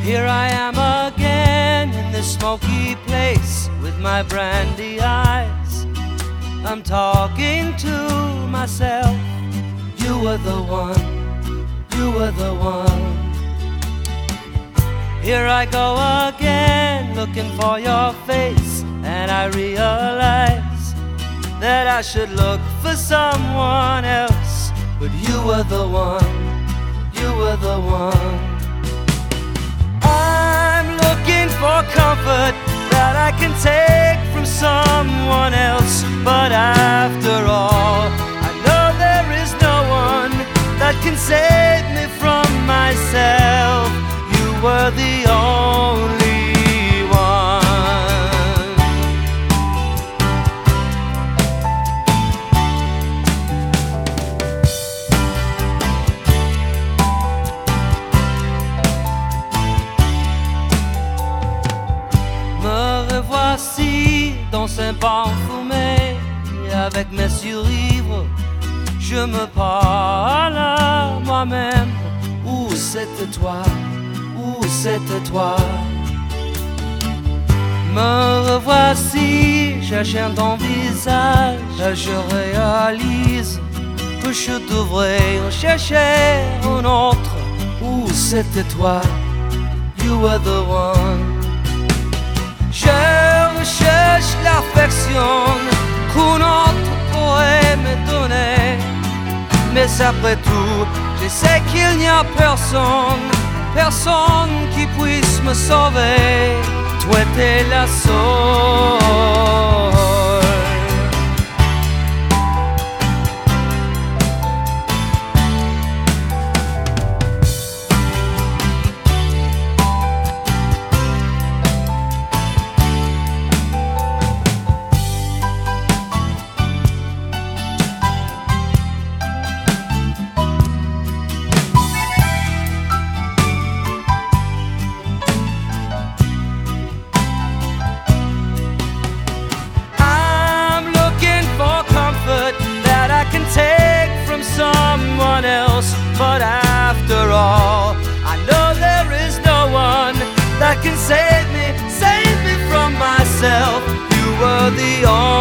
Here I am again in this smoky place with my brandy eyes. I'm talking to myself. You were the one, you were the one. Here I go again looking for your face, and I realize that I should look for someone else. But you were the one, you were the one. I'm looking for comfort that I can take from someone else. But after all, I know there is no one that can save me from myself. You were the only one. Me revoici dans un banc fumé, avec mes survivres, je me parle à moi-même. Où c'était toi? Où c'était toi? Me revoici, cherchant ton visage. Je réalise que je devrais en chercher un autre. Où c'était toi? You were the one. Je recherche l'affection qu'un autre pourrait me donner. Mais après tout, je sais qu'il n'y a personne, personne qui puisse me sauver. Toi t'es la seule. Someone else, but after all, I know there is no one that can save me from myself. You were the only